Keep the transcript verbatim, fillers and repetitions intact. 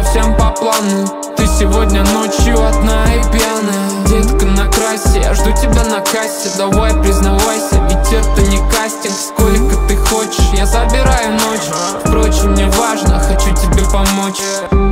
совсем по плану. Ты сегодня ночью одна и пьяная. Детка, накрасься, я жду тебя на кассе. Давай признавайся, ведь это не кастинг. Сколько ты хочешь, я забираю ночь. Впрочем, не важно, хочу тебе помочь.